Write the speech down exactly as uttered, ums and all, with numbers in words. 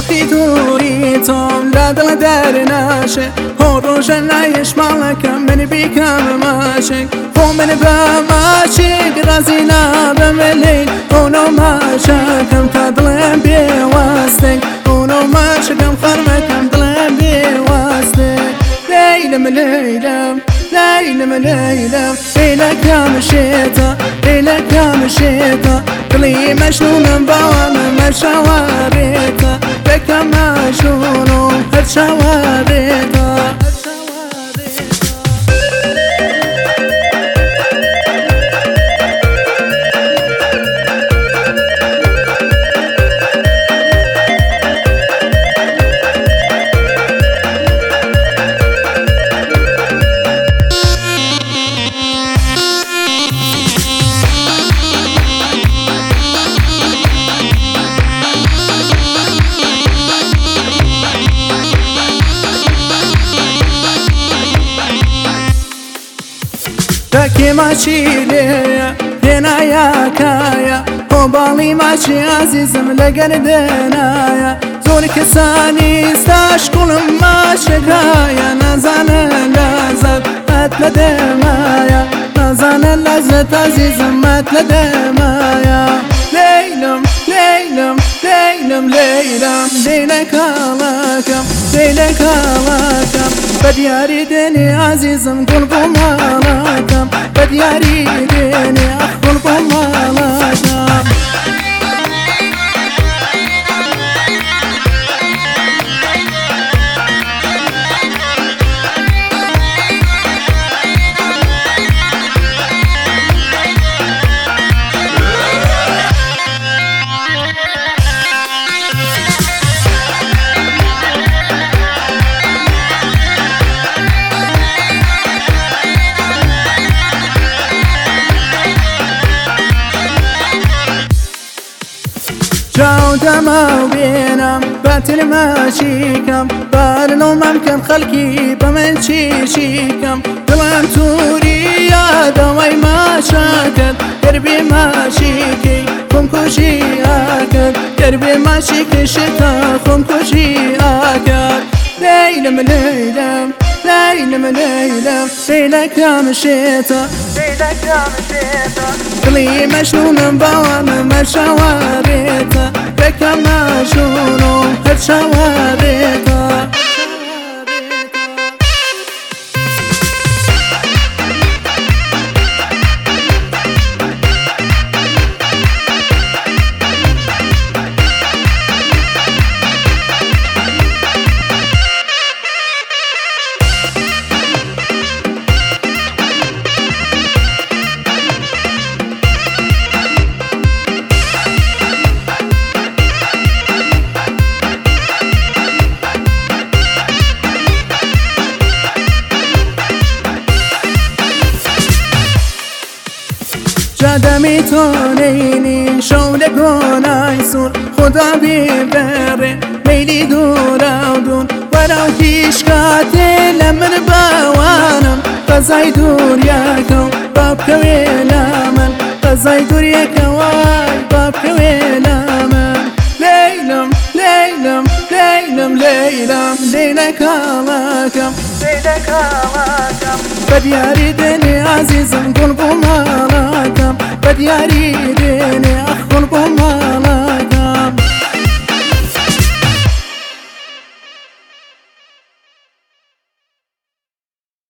عشقی دوری تام لدل در نشه هر روش لایش مالکم من بیکم ماشک خو من با ماشک رازی نبم لیل اونو ماشکم تا دلم بیواسته اونو ماشکم خرمکم دلم بیواسته لیلم لیلم لیلم لیلم لیلک یا مشیتا لیلک یا مشیتا قلي مجنون بوام مشواريتا بك مجنون هالشواريتا Daki maçiliye dena ya kaya O bali maçı azizim legerdenaya Zor kesani staş kulum maşekaya Nazane lezzet etle demaya Nazane lezzet azizim etle demaya Leylem, leylem, leylem, leylem Leylek alakam, leylek alakam بدياري دني عزيزم قلبهم مالكم بدياري دني أخ قلبهم مالكم جاو دماو بينام باتل ماشيكم بارنو ممكن خلقي بمن شيشيكم دلم توري يا دوي ما شاكر دربي ماشيكي خم كوشي آكر دربي ماشيكي شتا خم كوشي آكر ليلم ليلم ليلم ليلم ليلك يا مشيتا ليلك يا مشيتا قلي مجنون بوام مشواريتا بك مجنون هالشواريتا جدمی تو نینی شول گناه سور خدا بیبره میلی دور و دون ورو پیش کاتی لمن باوانم قضای دور یکو باب کوی لامن قضای دور یکو باب کوی لامن لیلم لیلم لیلم لیلم لیلک آلاکم لیلک آلاکم بدیاری دنی عزیزم قلبم آلاکم بدیاری